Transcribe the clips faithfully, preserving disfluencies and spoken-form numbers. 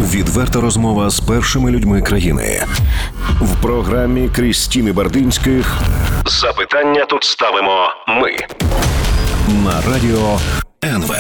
Відверта розмова з першими людьми країни. В програмі Крістіни Бардинських «Запитання тут ставимо ми» на радіо ен ве.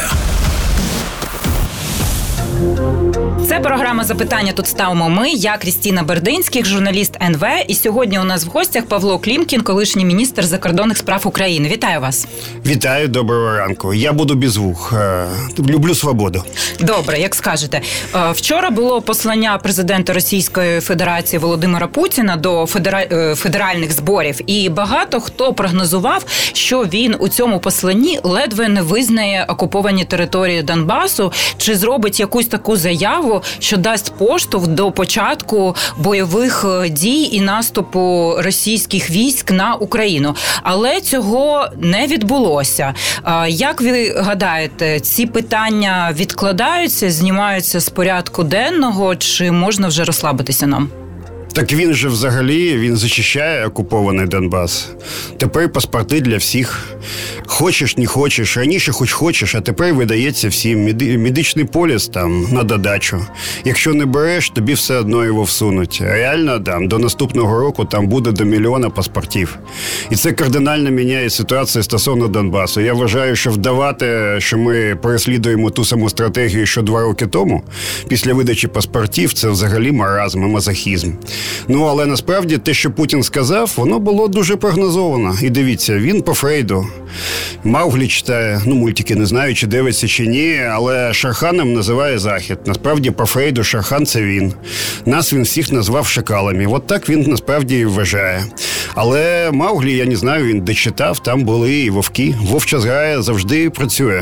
Це програма «Запитання тут ставимо ми». Я Крістіна Бардинських, журналіст ен ве. І сьогодні у нас в гостях Павло Клімкін, колишній міністр закордонних справ України. Вітаю вас. Вітаю, доброго ранку. Я буду без вух. Люблю свободу. Добре, як скажете. Вчора було послання президента Російської Федерації Володимира Путіна до федера... федеральних зборів. І багато хто прогнозував, що він у цьому посланні ледве не визнає окуповані території Донбасу, чи зробить якусь таку заяву, що дасть поштовх до початку бойових дій і наступу російських військ на Україну. Але цього не відбулося. Як ви гадаєте, ці питання відкладаються, знімаються з порядку денного, чи можна вже розслабитися нам? Так він же взагалі, він захищає окупований Донбас. Тепер паспорти для всіх. Хочеш, не хочеш. Раніше хоч хочеш, а тепер видається всім. Медичний поліс там на додачу. Якщо не береш, тобі все одно його всунуть. Реально, там, до наступного року там буде до мільйона паспортів. І це кардинально міняє ситуацію стосовно Донбасу. Я вважаю, що вдавати, що ми переслідуємо ту саму стратегію, що два роки тому, після видачі паспортів, це взагалі маразм і мазохізм. Ну, але насправді те, що Путін сказав, воно було дуже прогнозовано. І дивіться, він по Фрейду. Мауглі читає, ну, мультики не знаю, чи дивиться, чи ні, але Шерханом називає Захід. Насправді, по Фрейду Шерхан – це він. Нас він всіх назвав шакалами. От так він насправді і вважає. Але Мауглі, я не знаю, він дочитав, там були і вовки. Вовча зграя завжди працює.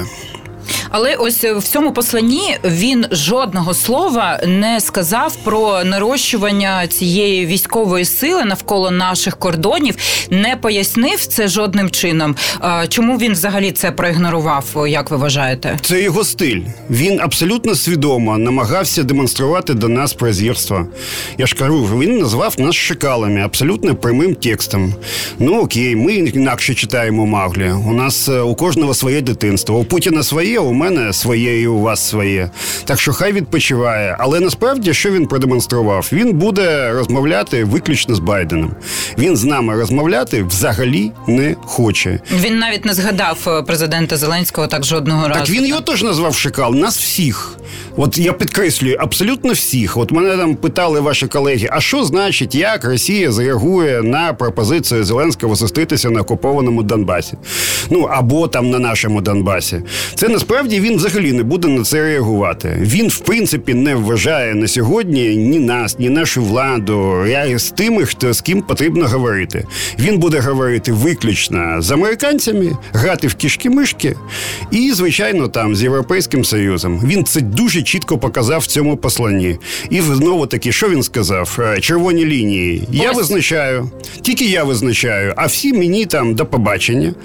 Але ось в цьому посланні він жодного слова не сказав про нарощування цієї військової сили навколо наших кордонів, не пояснив це жодним чином. Чому він взагалі це проігнорував, як ви вважаєте? Це його стиль. Він абсолютно свідомо намагався демонструвати до нас презирство. Я ж кажу, він назвав нас шакалами, абсолютно прямим текстом. Ну окей, ми інакше читаємо Мауглі. У нас у кожного своє дитинство. У Путіна своє, у мене своє і у вас своє. Так що хай відпочиває. Але насправді, що він продемонстрував? Він буде розмовляти виключно з Байденом. Він з нами розмовляти взагалі не хоче. Він навіть не згадав президента Зеленського так жодного разу. Так він його теж назвав шакал. Нас всіх. От я підкреслюю, абсолютно всіх. От мене там питали ваші колеги, а що значить, як Росія зреагує на пропозицію Зеленського зустрітися на окупованому Донбасі? Ну, або там на нашому Донбасі. Це насправді він взагалі не буде на це реагувати. Він, в принципі, не вважає на сьогодні ні нас, ні нашу владу з тими, хто з ким потрібно говорити. Він буде говорити виключно з американцями, грати в кішки-мишки і, звичайно, там з Європейським Союзом. Він це дуже чітко показав в цьому посланні. І знову таки, що він сказав? Червоні лінії. Я Ось. визначаю, тільки я визначаю, а всі мені там до побачення.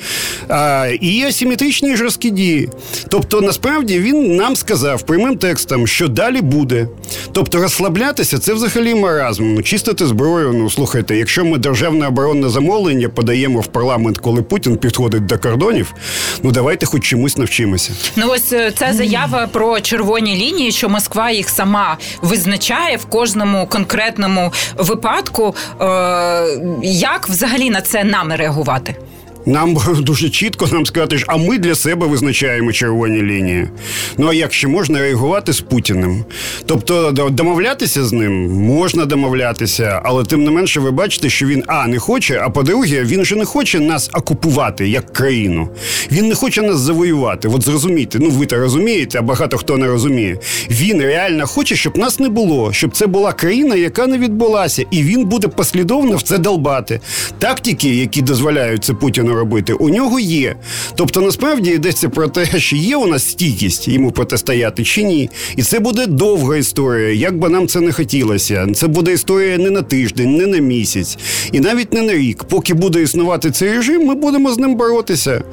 А, і є асиметричні жорсткі дії. Тобто, насправді, він нам сказав прямим текстом, що далі буде. Тобто, розслаблятися – це взагалі маразм. Чистити зброю, ну, слухайте, якщо ми державне оборонне замовлення подаємо в парламент, коли Путін підходить до кордонів, ну, давайте хоч чомусь навчимося. Ну, ось ця заява про червоні лінії, що Москва їх сама визначає в кожному конкретному випадку. Е- як взагалі на це нам реагувати? Нам дуже чітко нам сказати, а ми для себе визначаємо червоні лінії. Ну, а як ще можна реагувати з Путіним? Тобто, домовлятися з ним можна домовлятися, але тим не менше ви бачите, що він, а, не хоче, а по-друге, він же не хоче нас окупувати як країну. Він не хоче нас завоювати. От зрозумійте, ну ви то розумієте, а багато хто не розуміє. Він реально хоче, щоб нас не було, щоб це була країна, яка не відбулася, і він буде послідовно в це долбати. Тактики, які дозволяють це Путіну робити, у нього є. Тобто, насправді, йдеться про те, що є у нас стійкість йому протистояти чи ні. І це буде довга історія, як би нам це не хотілося. Це буде історія не на тиждень, не на місяць. І навіть не на рік. Поки буде існувати цей режим, ми будемо з ним боротися.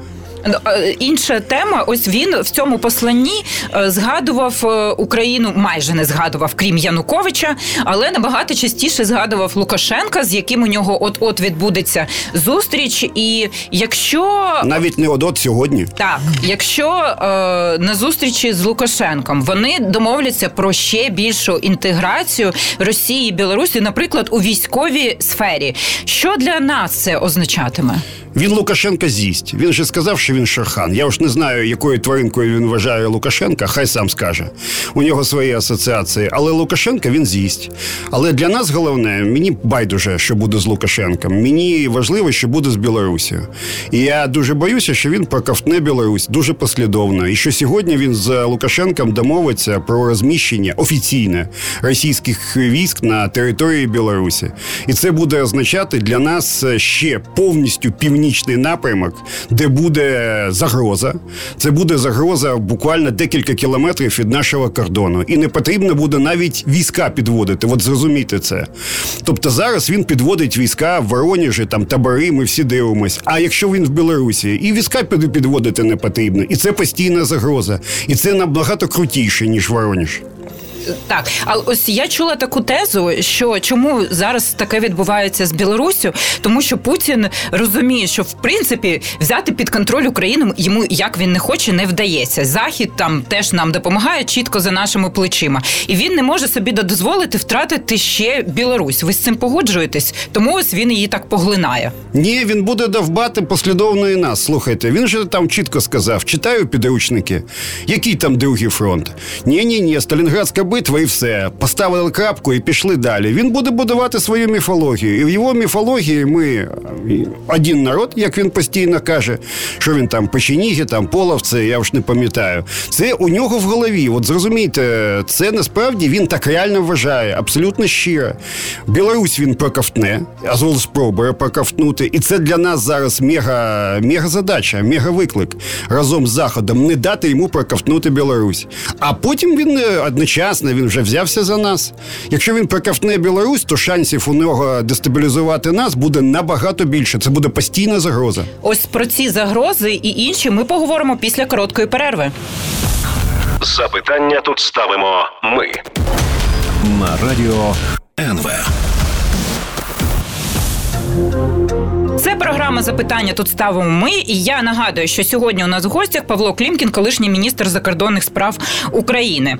Інша тема, ось він в цьому посланні згадував Україну, майже не згадував, крім Януковича, але набагато частіше згадував Лукашенка, з яким у нього от-от відбудеться зустріч. І якщо... Навіть не от-от сьогодні. Так, якщо е, на зустрічі з Лукашенком вони домовляться про ще більшу інтеграцію Росії і Білорусі, наприклад, у військовій сфері, що для нас це означатиме? Він Лукашенка з'їсть. Він же сказав, що він шерхан. Я ж не знаю, якою тваринкою він вважає Лукашенка, хай сам скаже. У нього свої асоціації. Але Лукашенка він з'їсть. Але для нас головне, мені байдуже, що буде з Лукашенком. Мені важливо, що буде з Білорусією. І я дуже боюся, що він проковтне Білорусь дуже послідовно. І що сьогодні він з Лукашенком домовиться про розміщення офіційне російських військ на території Білорусі. І це буде означати для нас ще повністю північний напрямок, де буде загроза. Це буде загроза буквально декілька кілометрів від нашого кордону. І не потрібно буде навіть війська підводити. От зрозумійте це. Тобто зараз він підводить війська в Воронежі, там табори, ми всі дивимось. А якщо він в Білорусі, і війська підводити не потрібно. І це постійна загроза. І це набагато крутіше, ніж Воронеж. Так, а ось я чула таку тезу, що чому зараз таке відбувається з Білоруссю, тому що Путін розуміє, що в принципі взяти під контроль Україну йому, як він не хоче, не вдається. Захід там теж нам допомагає чітко за нашими плечима. І він не може собі дозволити втратити ще Білорусь. Ви з цим погоджуєтесь? Тому ось він її так поглинає. Ні, він буде довбати послідовно і нас. Слухайте, він же там чітко сказав, читаю підручники, який там другий фронт. Ні-ні-ні, Сталінградська битва і все. Поставили крапку і пішли далі. Він буде будувати свою міфологію. І в його міфології ми один народ, як він постійно каже, що він там печеніги, там половці, я вже не пам'ятаю. Це у нього в голові. От зрозумійте, це насправді він так реально вважає, абсолютно щиро. Білорусь він проковтне, Азов спробує проковтнути. І це для нас зараз мега, мега задача, мега виклик. Разом з Заходом не дати йому проковтнути Білорусь. А потім він одночасно, він вже взявся за нас. Якщо він проковтне Білорусь, то шансів у нього дестабілізувати нас буде набагато більше. Це буде постійна загроза. Ось про ці загрози і інші ми поговоримо після короткої перерви. Запитання тут ставимо ми. На радіо ен ве. Це програма «Запитання тут ставимо ми». І я нагадую, що сьогодні у нас в гостях Павло Клімкін, колишній міністр закордонних справ України.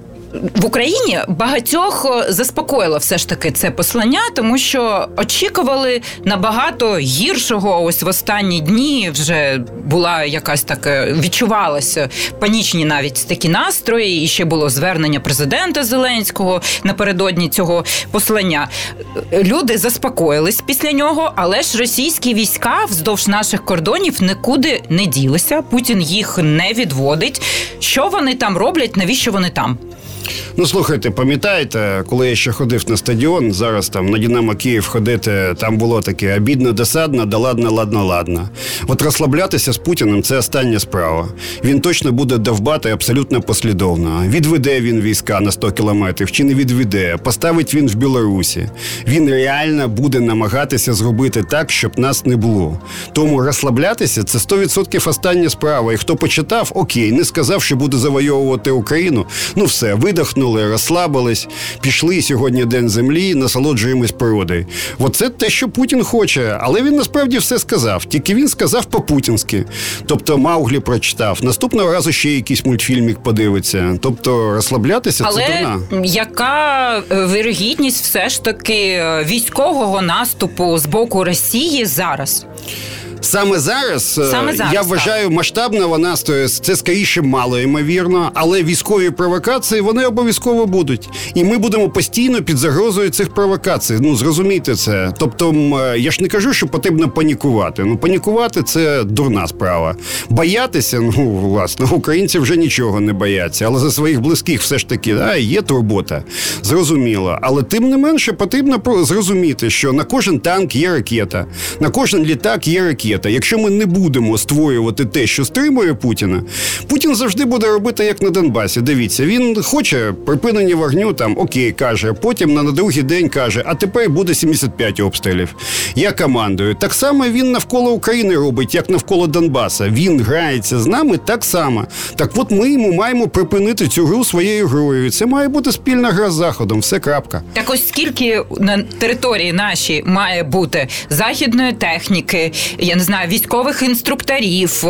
В Україні багатьох заспокоїло все ж таки це послання, тому що очікували набагато гіршого. Ось в останні дні вже була якась така, відчувалася панічні навіть такі настрої, і ще було звернення президента Зеленського напередодні цього послання. Люди заспокоїлись після нього, але ж російські війська вздовж наших кордонів нікуди не ділися, Путін їх не відводить. Що вони там роблять, навіщо вони там? Ну, слухайте, пам'ятаєте, коли я ще ходив на стадіон, зараз там на Динамо Київ ходити, там було таке обідно, досадно, да ладно, ладно, ладно. От розслаблятися з Путіним – це остання справа. Він точно буде довбати абсолютно послідовно. Відведе він війська на сто кілометрів чи не відведе, поставить він в Білорусі. Він реально буде намагатися зробити так, щоб нас не було. Тому розслаблятися – це сто відсотків остання справа. І хто почитав, окей, не сказав, що буде завойовувати Україну, ну все, видохнули, розслабились, пішли, сьогодні День землі, насолоджуємось природою. Оце те, що Путін хоче, але він насправді все сказав, тільки він сказав по-путінськи. Тобто Мауглі прочитав, наступного разу ще якийсь мультфільмік подивиться. Тобто розслаблятися але – це дурна. Але яка вирогідність все ж таки військового наступу з боку Росії зараз? Саме зараз, Саме зараз, я вважаю, масштабного настрою це скоріше мало ймовірно, але військові провокації, вони обов'язково будуть. І ми будемо постійно під загрозою цих провокацій. Ну, зрозумійте це. Тобто, я ж не кажу, що потрібно панікувати. Ну, панікувати – це дурна справа. Боятися, ну, власне, українці вже нічого не бояться. Але за своїх близьких все ж таки, да, є турбота. Зрозуміло. Але тим не менше потрібно зрозуміти, що на кожен танк є ракета, на кожен літак є ракета. ракета. Якщо ми не будемо створювати те, що стримує Путіна, Путін завжди буде робити, як на Донбасі. Дивіться, він хоче припинення вогню, там, окей, каже, потім на другий день каже, а тепер буде сімдесят п'ять обстрілів. Я командую. Так само він навколо України робить, як навколо Донбаса. Він грається з нами так само. Так от ми йому маємо припинити цю гру своєю грою. Це має бути спільна гра з Заходом. Все, крапка. Так ось скільки на території нашій має бути західної техніки, я не знаю, військових інструкторів,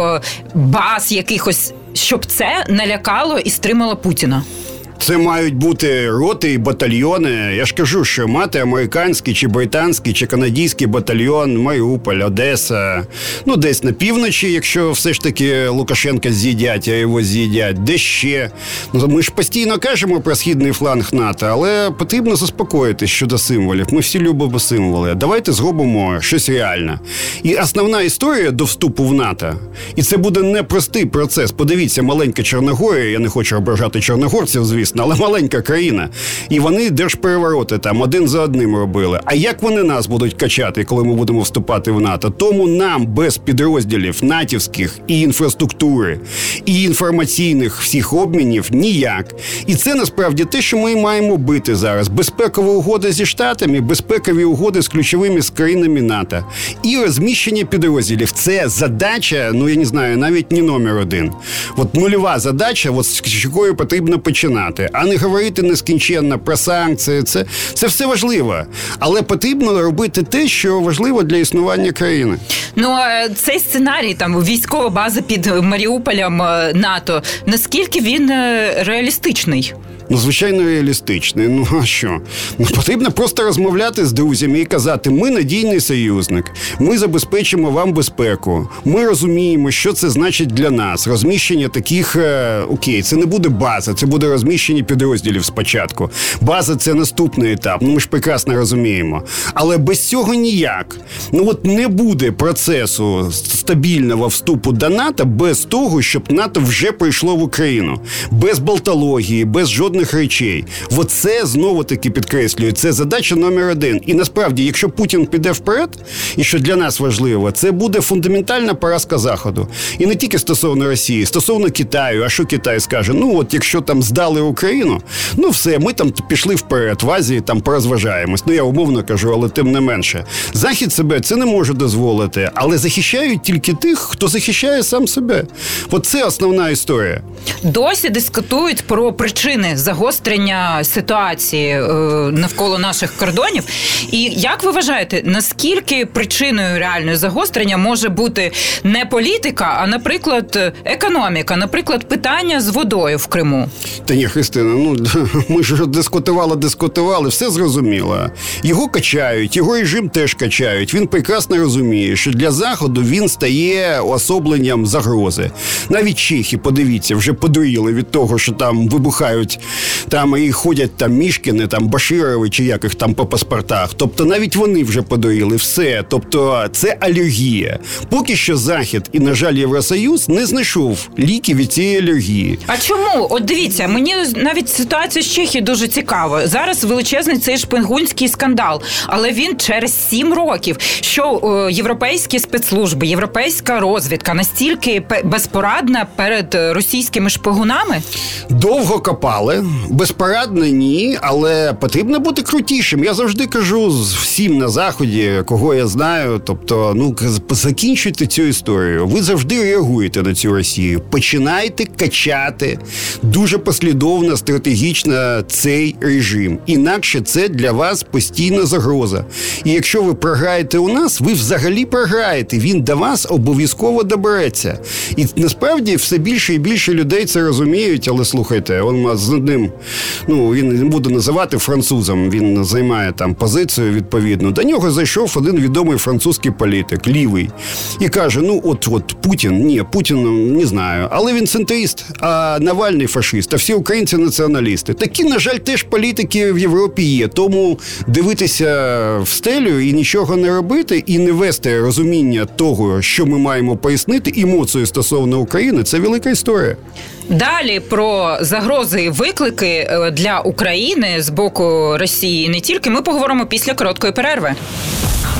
баз якихось, щоб це налякало і стримало Путіна? Це мають бути роти і батальйони. Я ж кажу, що мати американський, чи британський, чи канадський батальйон, Маріуполь, Одеса, ну десь на півночі, якщо все ж таки Лукашенка з'їдять, а його з'їдять, де ще. Ну, ми ж постійно кажемо про східний фланг НАТО, але потрібно заспокоїтись щодо символів. Ми всі любимо символи. Давайте зробимо щось реальне. І основна історія до вступу в НАТО, і це буде непростий процес. Подивіться, маленька Чорногорія, я не хочу ображати чорногорців, звісно, але маленька країна. І вони держперевороти там один за одним робили. А як вони нас будуть качати, коли ми будемо вступати в НАТО? Тому нам без підрозділів натівських і інфраструктури, і інформаційних всіх обмінів ніяк. І це насправді те, що ми маємо бити зараз. Безпекова угода зі Штатами, безпекові угоди з ключовими з країнами НАТО. І розміщення підрозділів. Це задача, ну я не знаю, навіть не номер один. От нульова задача, от з якої потрібно починати. А не говорити нескінченно про санкції. Це, це все важливо. Але потрібно робити те, що важливо для існування країни. Ну, цей сценарій, там, військова база під Маріуполем НАТО, наскільки він реалістичний? Ну, звичайно, реалістичний. Ну, а що? Ну, потрібно просто розмовляти з друзями і казати, ми надійний союзник, ми забезпечимо вам безпеку, ми розуміємо, що це значить для нас. Розміщення таких, е, окей, це не буде база, це буде розміщення підрозділів спочатку. База – це наступний етап, ну ми ж прекрасно розуміємо. Але без цього ніяк. Ну, от не буде процесу стабільного вступу до НАТО без того, щоб НАТО вже прийшло в Україну. Без болтології, без жодних речей. Оце, знову-таки підкреслюю, це задача номер один. І насправді, якщо Путін піде вперед, і що для нас важливо, це буде фундаментальна поразка Заходу. І не тільки стосовно Росії, стосовно Китаю. А що Китай скаже? Ну, от якщо там здали Україну, ну все, ми там пішли вперед, в Азії там порозважаємось. Ну, я умовно кажу, але тим не менше. Захід себе це не може дозволити, але захищають тільки тих, хто захищає сам себе. От це основна історія. Досі дискутують про причини загострення ситуації е, навколо наших кордонів. І як ви вважаєте, наскільки причиною реальної загострення може бути не політика, а, наприклад, економіка, наприклад, питання з водою в Криму? Та ні, Христина, ну ми ж дискутували, дискутували, все зрозуміло. Його качають, його режим теж качають. Він прекрасно розуміє, що для Заходу він стає уособленням загрози. Навіть чехи, подивіться, вже подуріли від того, що там вибухають, там і ходять там Мішкіни, там Баширови, чи як їх там по паспортах. Тобто навіть вони вже подуріли, все. Тобто це алергія. Поки що Захід і, на жаль, Євросоюз не знайшов ліки від цієї алергії. А чому? От дивіться, мені навіть ситуація з Чехією дуже цікава. Зараз величезний цей шпигунський скандал, але він через сім років. Що е, європейські спецслужби, європейська розвідка настільки безпорадна перед російськими шпигунами? Довго копали, безпорадно ні, але потрібно бути крутішим. Я завжди кажу всім на Заході, кого я знаю, тобто, ну, закінчуйте цю історію. Ви завжди реагуєте на цю Росію. Починайте качати дуже послідовно, стратегічно цей режим. Інакше це для вас постійна загроза. І якщо ви програєте у нас, ви взагалі програєте. Він до вас обов'язково добереться. І насправді все більше і більше людей це розуміють, але слухайте, він з одним, ну, він не буду називати французом, він займає там позицію відповідну. До нього зайшов один відомий французький політик, лівий, і каже, ну, от, от, Путін, ні, Путін, не знаю, але він центрист, а Навальний фашист, а всі українці націоналісти. Такі, на жаль, теж політики в Європі є, тому дивитися в стелю і нічого не робити, і не вести розуміння того, що ми маємо пояснити, емоцію стосовно України, це велика історія. Далі про загрози і виклики для України з боку Росії не тільки. Ми поговоримо після короткої перерви.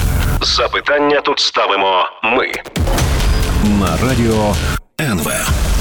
Запитання тут ставимо ми. На радіо ен ве.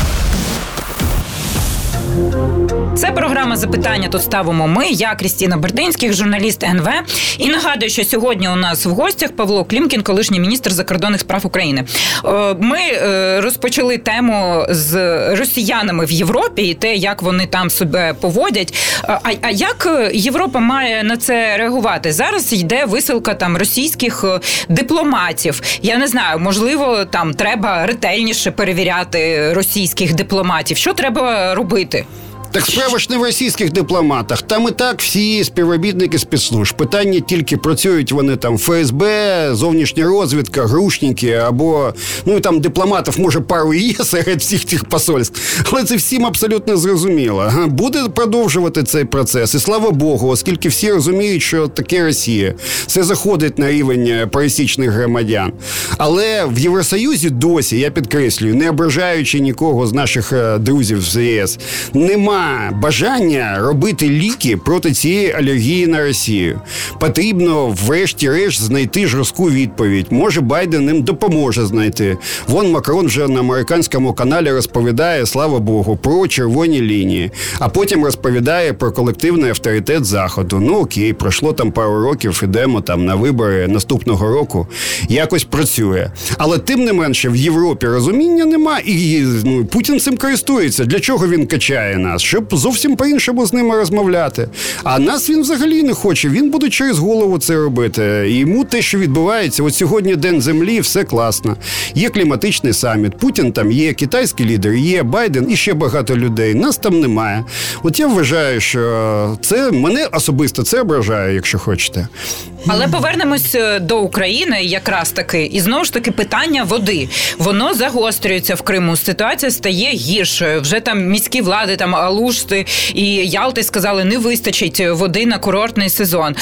Це програма «Запитання тут ставимо ми». Я Крістіна Бардинських, журналіст ен ве. І нагадую, що сьогодні у нас в гостях Павло Клімкін, колишній міністр закордонних справ України. Ми розпочали тему з росіянами в Європі і те, як вони там себе поводять. А як Європа має на це реагувати? Зараз йде висилка там російських дипломатів. Я не знаю, можливо, там треба ретельніше перевіряти російських дипломатів. Що треба робити? Так справа ж не в російських дипломатах. Там і так всі співробітники спецслужб. Питання тільки, працюють вони там еф ес бе, зовнішня розвідка, грушники, або, ну, там дипломатів, може, пару і є серед всіх цих посольств. Але це всім абсолютно зрозуміло. Буде продовжувати цей процес. І слава Богу, оскільки всі розуміють, що таке Росія. Це заходить на рівень пересічних громадян. Але в Євросоюзі досі, я підкреслюю, не ображаючи нікого з наших друзів з ЄС, немає бажання робити ліки проти цієї алергії на Росію. Потрібно врешті-решт знайти жорстку відповідь. Може, Байден їм допоможе знайти. Вон Макрон вже на американському каналі розповідає, слава Богу, про червоні лінії. А потім розповідає про колективний авторитет Заходу. Ну окей, пройшло там пару років, ідемо там на вибори наступного року. Якось працює. Але тим не менше в Європі розуміння нема і, ну, Путін цим користується. Для чого він качає нас? Щоб зовсім по-іншому з ними розмовляти. А нас він взагалі не хоче. Він буде через голову це робити. І йому те, що відбувається, от сьогодні День Землі, все класно. Є кліматичний саміт, Путін там є, китайський лідер є, Байден і ще багато людей. Нас там немає. От я вважаю, що це, мене особисто це ображає, якщо хочете. Але повернемось до України якраз таки. І знову ж таки питання води. Воно загострюється в Криму. Ситуація стає гіршою. Вже там міські влади, там Алушти і Ялти сказали, не вистачить води на курортний сезон.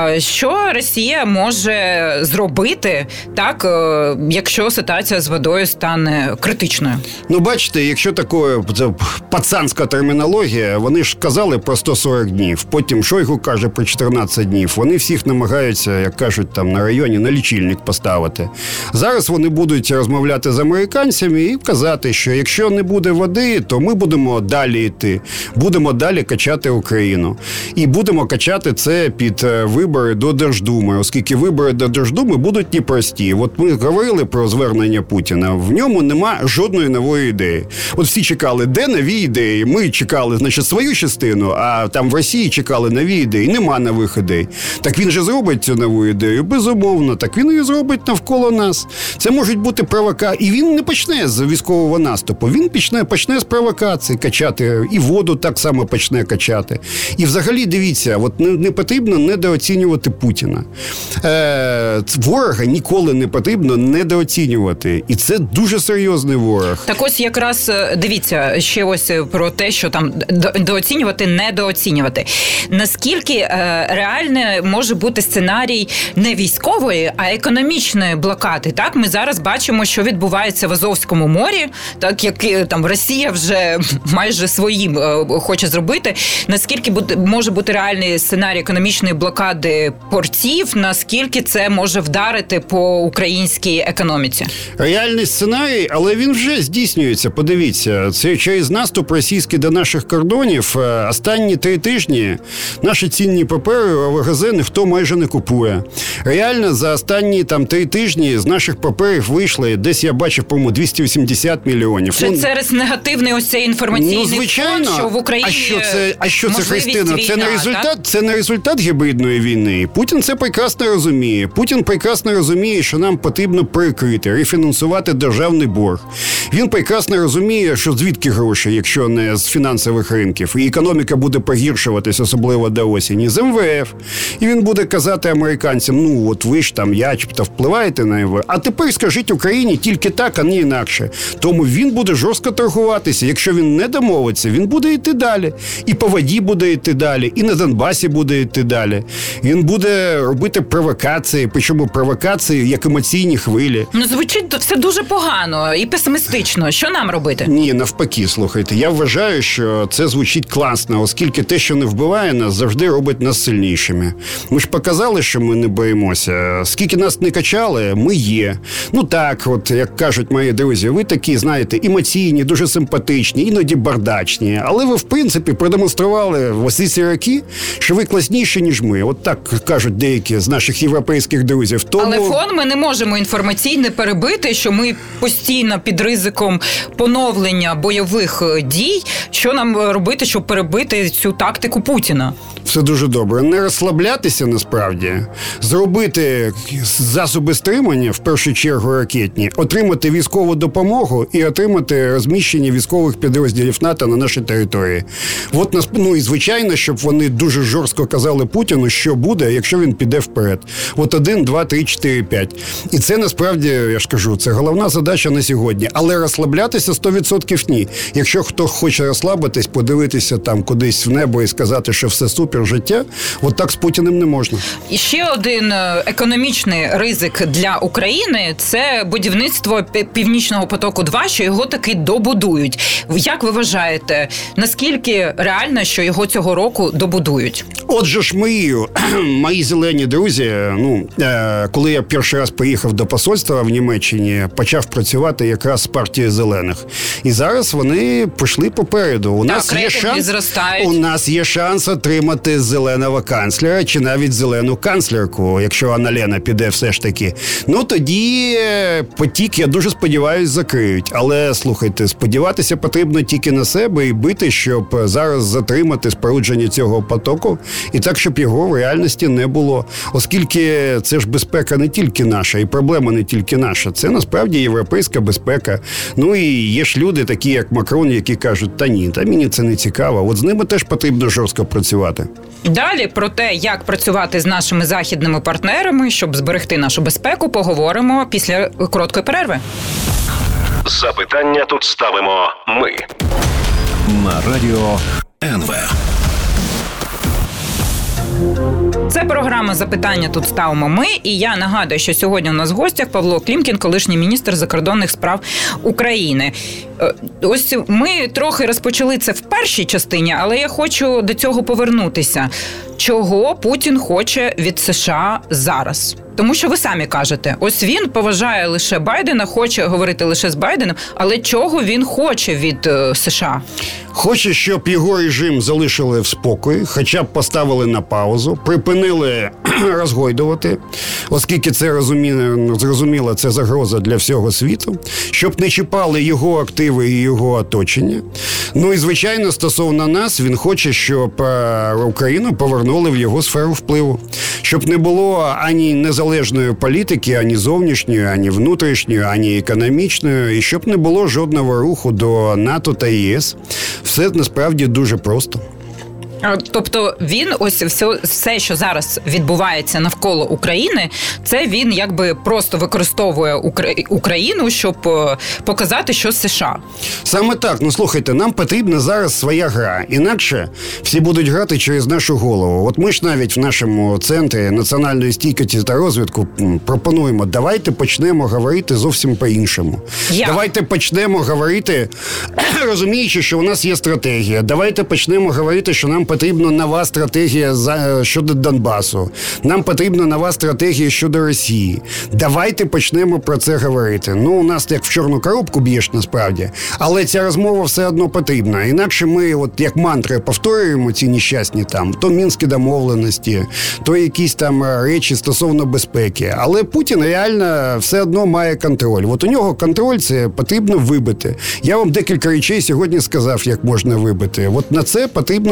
Що Росія може зробити, так, якщо ситуація з водою стане критичною? Ну, бачите, якщо такою пацанська термінологія, вони ж казали про сто сорок днів. Потім Шойгу каже про чотирнадцять днів. Вони всіх намагаються, як кажуть, там на районі на лічильник поставити. Зараз вони будуть розмовляти з американцями і казати, що якщо не буде води, то ми будемо далі йти. Будемо далі качати Україну. І будемо качати це під вибори до Держдуми, оскільки вибори до Держдуми будуть непрості. От ми говорили про звернення Путіна, в ньому нема жодної нової ідеї. От всі чекали, де нові ідеї? Ми чекали, значить, свою частину, а там в Росії чекали нові ідеї. Нема нових ідей. Так він же зробить цю нову ідею? Безумовно. Так він її зробить навколо нас. Це можуть бути провокації. І він не почне з військового наступу. Він почне, почне з провокацій качати. І воду так само почне качати. І взагалі, дивіться, от не, не потрібно недооцінювати Путіна. Е, ворога ніколи не потрібно недооцінювати. І це дуже серйозний ворог. Так ось якраз, дивіться, ще ось про те, що там дооцінювати, недооцінювати. Наскільки е, реальне може бути сценарій не військової, а економічної блокади? Так, ми зараз бачимо, що відбувається в Азовському морі, так, як там Росія вже майже своїм е, хоче зробити. Наскільки буде, може бути реальний сценарій економічної блокади портів, наскільки це може вдарити по українській економіці? Реальний сценарій, але він вже здійснюється. Подивіться, це через наступ російський до наших кордонів останні три тижні наші цінні папери ОВГЗ ніхто майже не купує. Реально за останні там три тижні з наших паперів вийшли, десь я бачив, по-моєму, двісті вісімдесят мільйонів. Це через негативний ось цей інформаційний ну, звичайно, фон, що в Україні а що це, а що це Христина? Війна, це не результат, так? це не результат гібридної війни. Путін це прекрасно розуміє. Путін прекрасно розуміє, що нам потрібно перекрити, рефінансувати державний борг. Він прекрасно розуміє, що звідки гроші, якщо не з фінансових ринків. І економіка буде погіршуватись, особливо до осені, з ем ве еф. І він буде казати американцям, ну от ви ж там, ячебто, впливаєте на ем ве еф. А тепер скажіть Україні тільки так, а не інакше. Тому він буде жорстко торгуватися. Якщо він не домовиться, він буде буде йти далі. І по воді буде йти далі, і на Донбасі буде йти далі. Він буде робити провокації, причому провокації як емоційні хвилі. Ну, звучить все дуже погано і песимістично. Що нам робити? Ні, навпаки, слухайте. Я вважаю, що це звучить класно, оскільки те, що не вбиває нас, завжди робить нас сильнішими. Ми ж показали, що ми не боїмося. Скільки нас не качали, ми є. Ну так, от, як кажуть мої друзі, ви такі, знаєте, емоційні, дуже симпатичні, іноді бардачні. Але ви, в принципі, продемонстрували в усі ці роки, що ви класніші, ніж ми. От так кажуть деякі з наших європейських друзів. Тому... Але фон ми не можемо інформаційно перебити, що ми постійно під ризиком поновлення бойових дій. Що нам робити, щоб перебити цю тактику Путіна? Все дуже добре. Не розслаблятися насправді, зробити засоби стримання, в першу чергу ракетні, отримати військову допомогу і отримати розміщення військових підрозділів НАТО на нашій території. От, ну і звичайно, щоб вони дуже жорстко казали Путіну, що буде, якщо він піде вперед. От один, два, три, чотири, п'ять. І це насправді, я ж кажу, це головна задача на сьогодні. Але розслаблятися сто відсотків ні. Якщо хто хоче розслабитись, подивитися там кудись в небо і сказати, що все супер, життя, от так з Путіним не можна. І ще один економічний ризик для України – це будівництво Північного потоку-два, що його таки добудують. Як ви вважаєте, наскільки реально, що його цього року добудують? Отже ж, мої, мої зелені друзі, ну, е, коли я перший раз поїхав до посольства в Німеччині, почав працювати якраз з партією зелених. І зараз вони пішли попереду. У так, нас є шанс, зростають. у нас є шанс отримати зеленого канцлера, чи навіть зелену канцлерку, якщо Анна-Лена піде все ж таки. Ну, тоді потік, я дуже сподіваюся, закриють. Але, слухайте, сподіватися потрібно тільки на себе і бити, щоб зараз затримати спорудження цього потоку, і так, щоб його в реальності не було. Оскільки це ж безпека не тільки наша, і проблема не тільки наша. Це насправді європейська безпека. Ну і є ж люди, такі як Макрон, які кажуть, та ні, та мені це не цікаво. От з ними теж потрібно жорстко працювати. Далі про те, як працювати з нашими західними партнерами, щоб зберегти нашу безпеку, поговоримо після короткої перерви. Запитання тут ставимо ми. На радіо ен ве. Це програма «Запитання тут ставимо ми». І я нагадую, що сьогодні у нас в гостях Павло Клімкін, колишній міністр закордонних справ України. Ось ми трохи розпочали це в першій частині, але я хочу до цього повернутися. Чого Путін хоче від США зараз? Тому що ви самі кажете, ось він поважає лише Байдена, хоче говорити лише з Байденом, але чого він хоче від США? Хоче, щоб його режим залишили в спокої, хоча б поставили на паузу, припинили розгойдувати, оскільки це розуміло, зрозуміло, це загроза для всього світу, щоб не чіпали його активи і його оточення. Ну і, звичайно, стосовно нас, він хоче, щоб Україну повернули в його сферу впливу, щоб не було ані незалежної політики, ані зовнішньої, ані внутрішньої, ані економічної, і щоб не було жодного руху до НАТО та ЄС. Все насправді дуже просто. Тобто він, ось все, все, що зараз відбувається навколо України, це він якби просто використовує Україну, щоб показати, що США. Саме так. Ну, слухайте, нам потрібна зараз своя гра. Інакше всі будуть грати через нашу голову. От ми ж навіть в нашому центрі національної стійкості та розвитку пропонуємо, давайте почнемо говорити зовсім по-іншому. Я. Давайте почнемо говорити, розуміючи, що у нас є стратегія. Давайте почнемо говорити, що нам потрібна нова стратегія щодо Донбасу. Нам потрібна нова стратегія щодо Росії. Давайте почнемо про це говорити. Ну, у нас як в чорну коробку б'єш насправді, але ця розмова все одно потрібна. Інакше ми, от як мантри, повторюємо ці нещасні там, то мінські домовленості, то якісь там речі стосовно безпеки. Але Путін реально все одно має контроль. От у нього контроль це потрібно вибити. Я вам декілька речей сьогодні сказав, як можна вибити. От на це потрібно і працювати.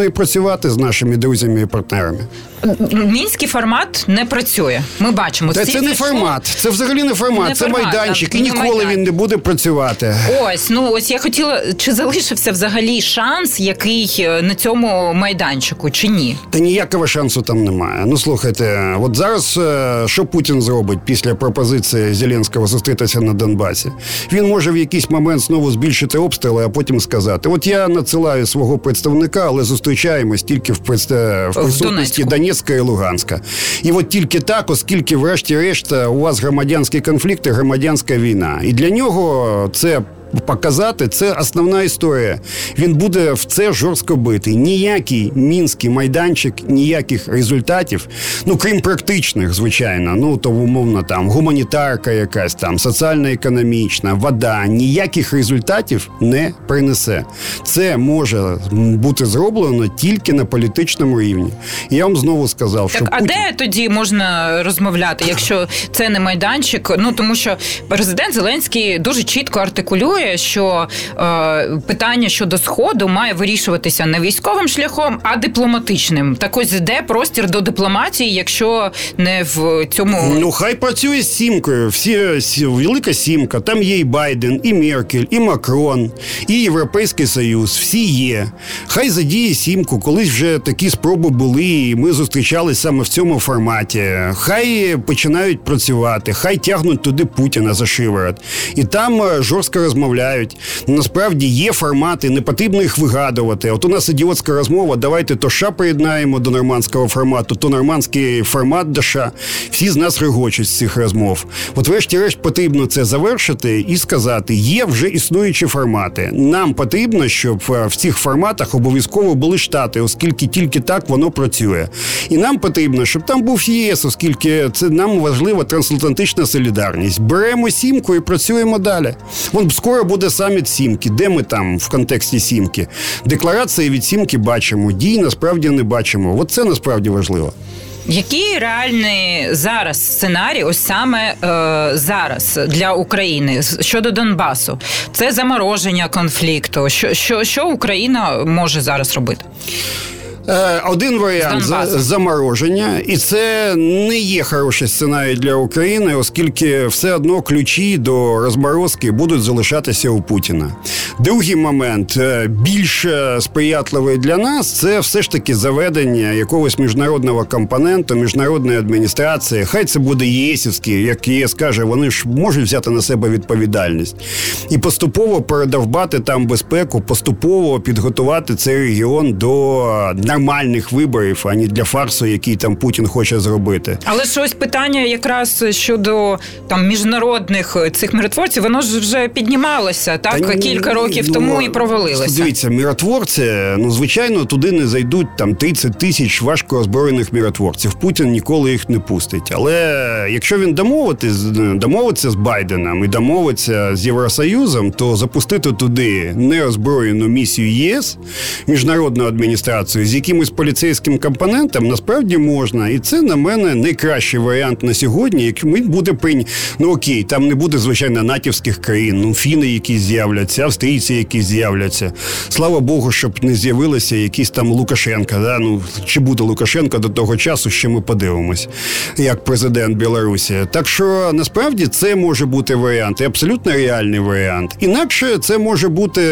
працювати з нашими друзями і партнерами. Мінський формат не працює. Ми бачимо. Та це не формат. Це взагалі не формат. Не це формат, майданчик. а, І ніколи майдан. він не буде працювати. Ось, ну ось я хотіла, чи залишився взагалі шанс, який на цьому майданчику, чи ні? Та ніякого шансу там немає. Ну, слухайте, от зараз що Путін зробить після пропозиції Зеленського зустрітися на Донбасі? Він може в якийсь момент знову збільшити обстріли, а потім сказати, от я надсилаю свого представника, але зустрічаємось тільки в, предста... в присутності Донецька і Луганська. І от тільки так, оскільки врешті-решт у вас громадянський конфлікт і громадянська війна. І для нього це показати, це основна історія. Він буде в це жорстко бити. Ніякий мінський майданчик, ніяких результатів, ну, крім практичних, звичайно, ну, то умовно там гуманітарка якась там, соціально-економічна, вода, ніяких результатів не принесе. Це може бути зроблено тільки на політичному рівні. Я вам знову сказав, так, що а Путін... де тоді можна розмовляти, якщо це не майданчик? Ну, тому що президент Зеленський дуже чітко артикулює, що е, питання щодо Сходу має вирішуватися не військовим шляхом, а дипломатичним. Так ось де простір до дипломатії, якщо не в цьому... Ну, хай працює з сімкою. Всі, всі, велика сімка. Там є і Байден, і Меркель, і Макрон, і Європейський Союз. Всі є. Хай задіє сімку. Колись вже такі спроби були, і ми зустрічались саме в цьому форматі. Хай починають працювати, хай тягнуть туди Путіна за шиворот. І там жорстко розмовляють. Насправді є формати, не потрібно їх вигадувати. От у нас ідіотська розмова, давайте то США приєднаємо до нормандського формату, то нормандський формат до США. Всі з нас регочуть з цих розмов. От врешті-решт потрібно це завершити і сказати, є вже існуючі формати. Нам потрібно, щоб в цих форматах обов'язково були Штати, оскільки тільки так воно працює. І нам потрібно, щоб там був ЄС, оскільки це нам важлива трансатлантична солідарність. Беремо сімку і працюємо далі. Вон скоро буде саміт сімки. Де ми там в контексті сімки? Декларації від сімки бачимо, дій насправді не бачимо. От це насправді важливо. Який реальний зараз сценарій, ось саме е, зараз для України щодо Донбасу? Це замороження конфлікту. Що, що, що Україна може зараз робити? Один варіант – замороження, і це не є хороший сценарій для України, оскільки все одно ключі до розморозки будуть залишатися у Путіна. Другий момент, більш сприятливий для нас, це все ж таки заведення якогось міжнародного компоненту, міжнародної адміністрації. Хай це буде ЄСівський, як ЄС каже, вони ж можуть взяти на себе відповідальність. І поступово передовбати там безпеку, поступово підготувати цей регіон до нормальних виборів, а не для фарсу, який там Путін хоче зробити. Але ж ось питання якраз щодо там міжнародних цих миротворців, воно ж вже піднімалося, так, Та, кілька років ну, тому і провалилося. Дивіться, миротворці, ну, звичайно, туди не зайдуть там тридцять тисяч важко озброєних миротворців. Путін ніколи їх не пустить. Але якщо він домовиться, домовиться з Байденом і домовиться з Євросоюзом, то запустити туди неозброєну місію ЄС, міжнародну адміністрацію, з якимось поліцейським компонентом насправді можна. І це, на мене, найкращий варіант на сьогодні, який буде прийнятий. Ну окей, там не буде, звичайно, натівських країн, ну фіни якісь з'являться, австрійці якісь з'являться. Слава Богу, щоб не з'явилися якісь там Лукашенка. Да? Ну, чи буде Лукашенко до того часу, ще ми подивимось, як президент Білорусі. Так що, насправді, це може бути варіант, і абсолютно реальний варіант. Інакше це може бути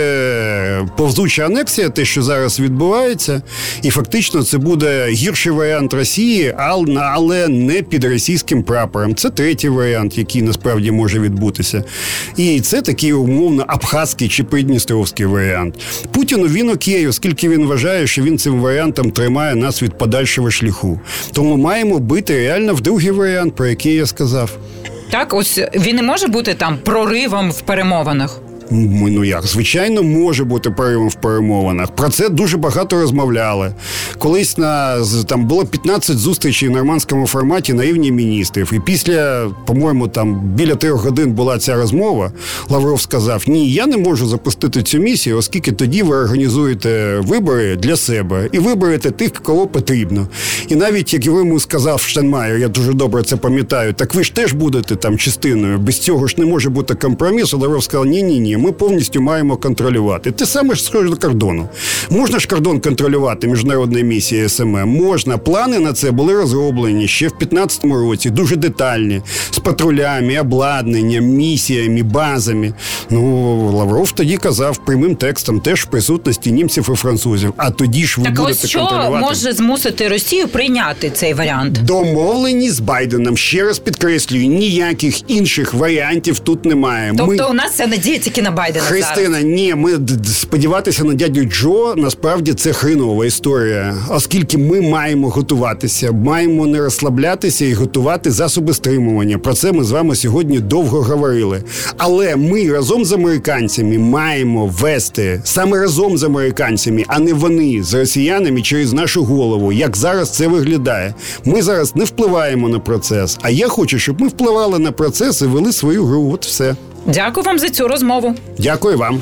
повзуча анексія, те, що зараз відбувається, і фактично це буде гірший варіант Росії, але не під російським прапором. Це третій варіант, який насправді може відбутися. І це такий умовно абхазький чи придністровський варіант. Путіну він окей, оскільки він вважає, що він цим варіантом тримає нас від подальшого шляху. Тому маємо бити реально в другий варіант, про який я сказав. Так, ось він не може бути там проривом в перемовинах? Ну як, звичайно, може бути проривом в перемовинах. Про це дуже багато розмовляли. Колись на, там було п'ятнадцять зустрічей в нормандському форматі на рівні міністрів. І після, по-моєму, там біля трьох годин була ця розмова. Лавров сказав, ні, я не можу запустити цю місію, оскільки тоді ви організуєте вибори для себе і виберете тих, кого потрібно. І навіть, як йому сказав Штайнмаєр, я дуже добре це пам'ятаю, так ви ж теж будете там частиною, без цього ж не може бути компромісу. Лавров сказав, ні-ні-ні, ми повністю маємо контролювати. Те саме ж схоже до кордону. Можна ж кордон контролювати, міжнародна місія ес ем ем? Можна. Плани на це були розроблені ще в п'ятнадцятому році, дуже детальні, з патрулями, обладнанням, місіями, базами. Ну, Лавров тоді казав прямим текстом, теж в присутності німців і французів. А тоді ж ви так будете ось що контролювати. може змусити Росію прийняти цей варіант? Домовлені з Байденом. Ще раз підкреслюю, ніяких інших варіантів тут немає. Тобто ми... у нас вся надія тільки на Байдена Христина, зараз. ні, ми сподіватися на дядю Джо, насправді це хренова історія. Оскільки ми маємо готуватися, маємо не розслаблятися і готувати засоби стримування. Про це ми з вами сьогодні довго говорили. Але ми разом з американцями маємо вести, саме разом з американцями, а не вони з росіянами через нашу голову. Як зараз це виглядає? Ми зараз не впливаємо на процес, а я хочу, щоб ми впливали на процес і вели свою гру. От все. Дякую вам за цю розмову. Дякую вам.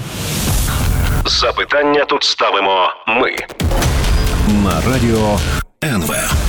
Запитання тут ставимо ми. На радіо ен ве.